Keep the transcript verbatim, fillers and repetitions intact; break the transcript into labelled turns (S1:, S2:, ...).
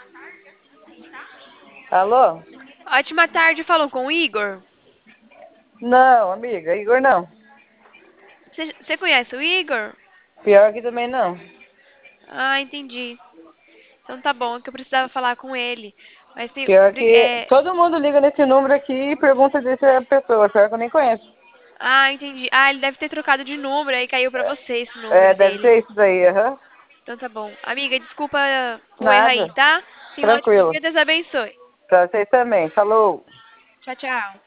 S1: Alô?
S2: Ótima tarde, falou com o Igor?
S1: Não, amiga, Igor não.
S2: Você conhece o Igor?
S1: Pior que também não.
S2: Ah, entendi. Então tá bom, é que eu precisava falar com ele. Mas tem.
S1: Pior que
S2: É...
S1: todo mundo liga nesse número aqui e pergunta se é a pessoa. Pior que eu nem conheço.
S2: Ah, entendi. Ah, ele deve ter trocado de número, aí caiu pra você esse
S1: É,
S2: número
S1: deve
S2: dele.
S1: ser isso daí, aham.
S2: Então tá bom. Amiga, desculpa o erro aí,
S1: Nada.
S2: tá? Tenha um ótimo
S1: Tranquilo.
S2: dia, Deus abençoe.
S1: Pra vocês também. Falou.
S2: Tchau, tchau.